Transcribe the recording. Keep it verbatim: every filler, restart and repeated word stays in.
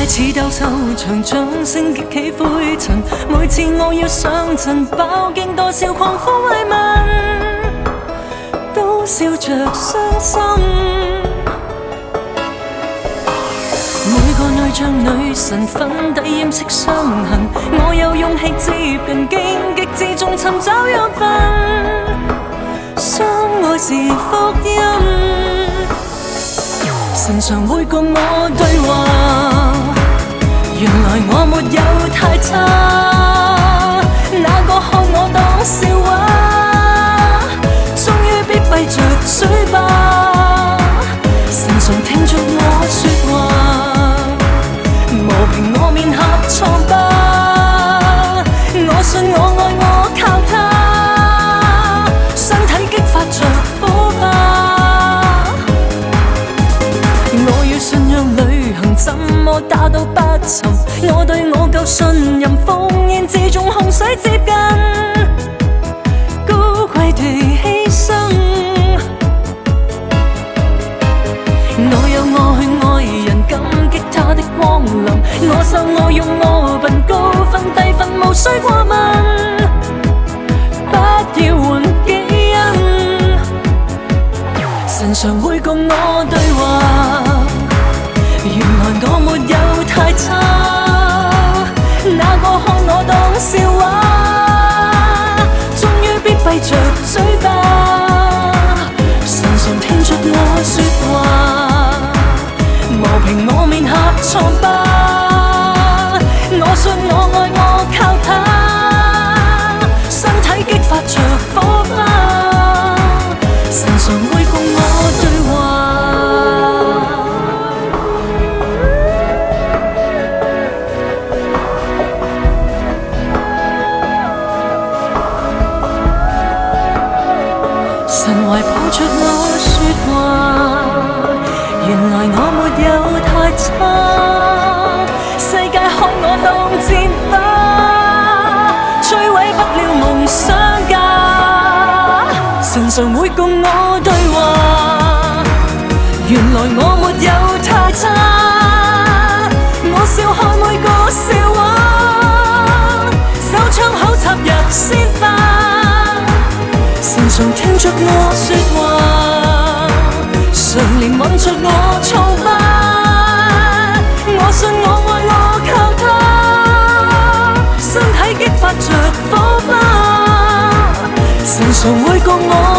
似鬥獸場，掌聲激起灰塵。每次我要上陣，爆勁多少狂呼慰問，都笑着傷心。每個女像女神，粉底掩飾傷痕。我有勇氣接近，荊棘之中尋找養分。相愛是福音，神常會共我對話。原來我沒有太差，哪個看我當笑話？終於必閉着嘴巴，神常聽着我說話，磨平我面頰瘡疤。我信我愛我靠他，身體激發着火花。我要信仰旅行，怎麼打都不沉。我對我夠信任，烽煙之中洪水接近，高貴地犧牲。我有我去愛人，感激他的光臨。我受我用我笨，高分低分無需過問，不要換基因。神常會共我對話，原來我沒有太差，哪個看我當笑話？終於必閉着嘴巴，神常聽着我說話，磨平我面頰瘡疤。我信我愛我靠他，身體激發着火花，神常會共我對話。神懷抱着我說話，原來我沒有太差，世界看我當箭靶，摧毀不了夢想家。神常會共我對話，原來我沒有太差，我笑看每個笑話，手槍口插入鮮花，神常聽着我說話，常憐憫着我瘡疤。我信我愛我靠他，身體激發着火花，神常會共我